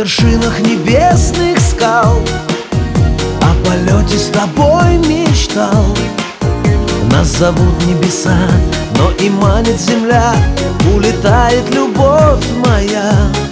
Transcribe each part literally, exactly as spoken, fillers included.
вершинах небесных скал о полете с тобой мечтал. Нас зовут небеса, но и манит земля, улетает любовь моя.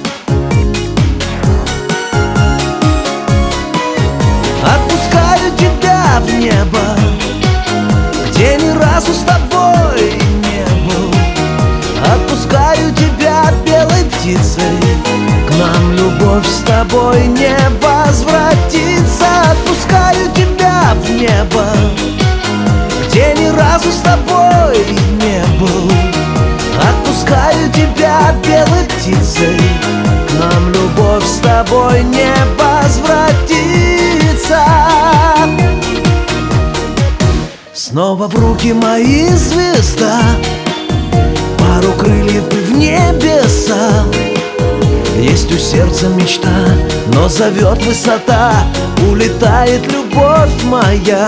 Отпускаю тебя в небо, где ни разу с тобой не был. Отпускаю тебя белой птицей, к нам любовь с тобой не возвратится. Отпускаю тебя в небо, где ни разу с тобой не был. Отпускаю тебя белой птицей, к нам любовь с тобой не возвратится. Снова в руки мои звезда, пару крыльев в небеса. Есть у сердца мечта, но зовет высота, улетает любовь моя.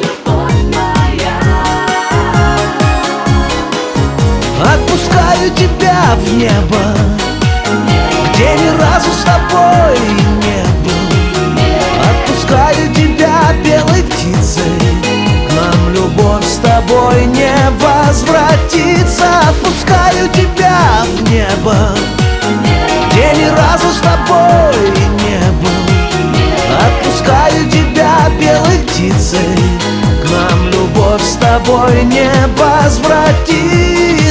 Отпускаю тебя в небо, где ни разу с тобой не был. Отпускаю тебя белой птицей, к нам любовь с тобой не возвратится. Отпускаю тебя в небо, где ни разу с тобой не был. Отпускаю тебя белой птицей, к нам любовь с тобой не возвратится.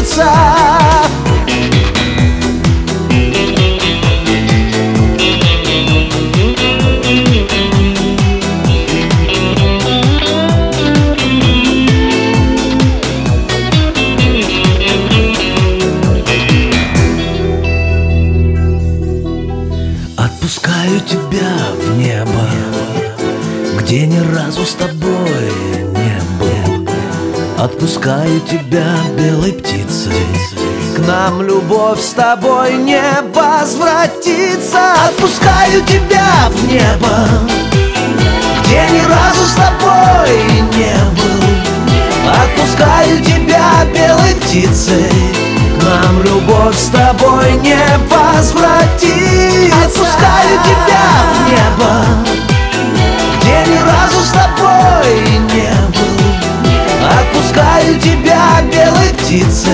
Отпускаю тебя в небо, где ни разу с тобой не был. Отпускаю тебя белой птицей, к нам любовь с тобой не возвратится. Отпускаю тебя в небо, где ни разу с тобой не был. Отпускаю тебя белой птицей, к нам любовь с тобой не возвратится. Отпускаю тебя в небо, где ни разу с тобой не был. Отпускаю тебя белой птицей,